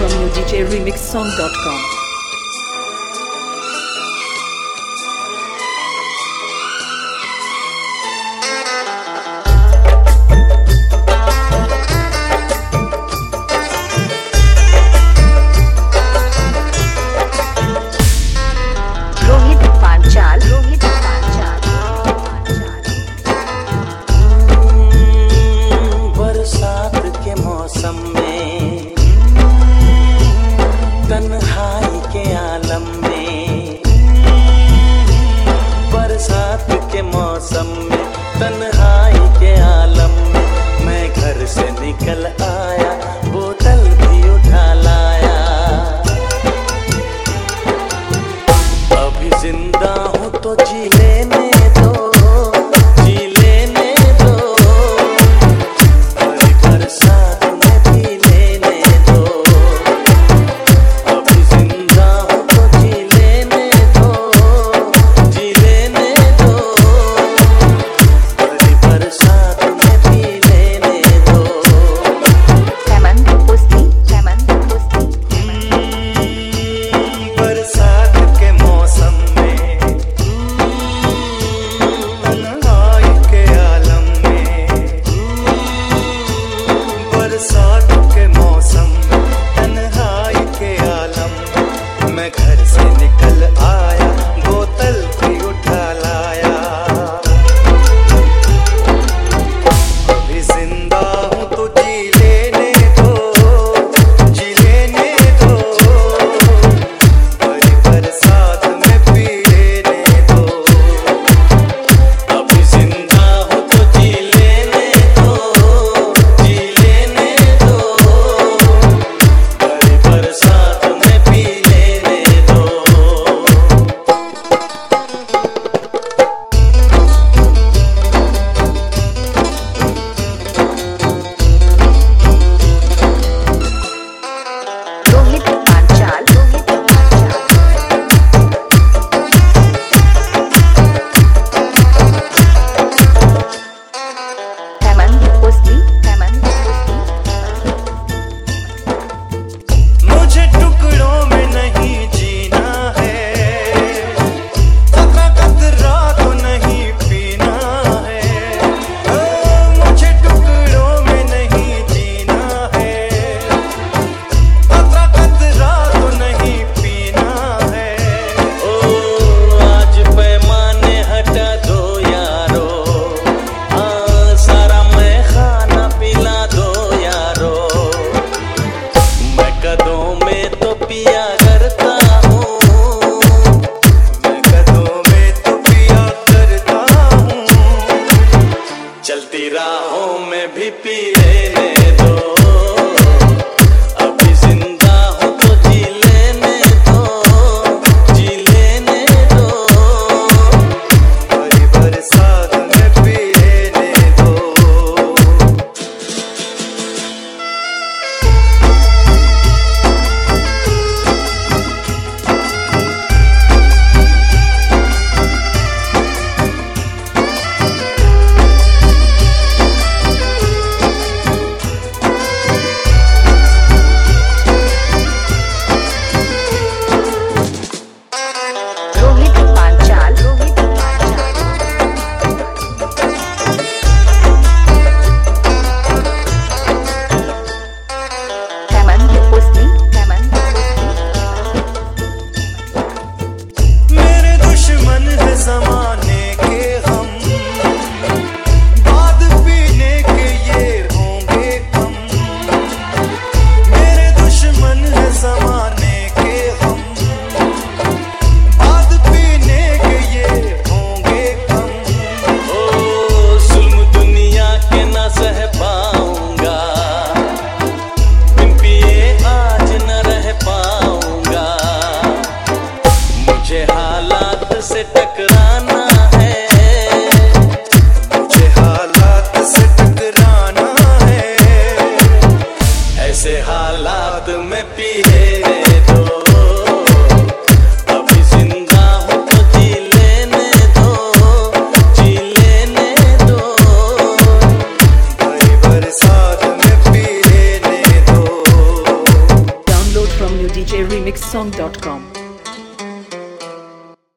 www.djremixsong.com. तन्हाई के आलम में मैं घर से निकल आया, बोतल भी उठा लाया। अभी जिंदा हूँ तो जी लेने दो, जी लेने दो, भरी बरसात में पी लेने दो। अभी जिंदा हूँ तो जी लेने दो, जी लेने दो, बरसात में पी लेने दो। बरसात के मौसम में तन्हाई के आलम में, बरसात के मौसम में तन्हाई के आलम में मैं घर से निकल आया, बोतल भी उठा लाया। जिंदा हूँ तो जी लेने दो, जी लेने दो, भरी बरसात में पी लेने दो। अभी जिंदा हूँ तो जी लेने दो, जी लेने दो, भरी बरसात में पी लेने दो। मुझे टुकड़ों में नहीं जीना है, खतरा खतरा तो नहीं पीना है। मुझे टुकड़ों में नहीं जीना है, खतरा खतरा तो नहीं पीना है। ओ आज पैमाने हटा दो यारो, सारा मैं खाना पिला दो यारो। मैं कदों में तो पिया करता हूँ, मैं कदों में तो पिया करता हूँ। चलती राहों में भी पी लेने दो। अभी जिंदा हूँ तो जी लेने दो, जी लेने दो, भरी बरसात में पी लेने दो। मेरे दुश्मन है ज़माने के हम, बाद पीने के ये होंगे कम। मेरे दुश्मन है ज़माने के हम, बाद पीने के ये होंगे कम। ओ जुल्म दुनिया के न सह पाऊंगा, बिन पिए आज न रह पाऊंगा। मुझे हालात से टकराना है, मुझे हालात से टकराना है। ऐसे हालात में पी लेने दो। अभी जिंदा हूँ तो जी लेने दो, जी लेने दो, भरी बरसात में पी लेने दो। Download remixsong.com.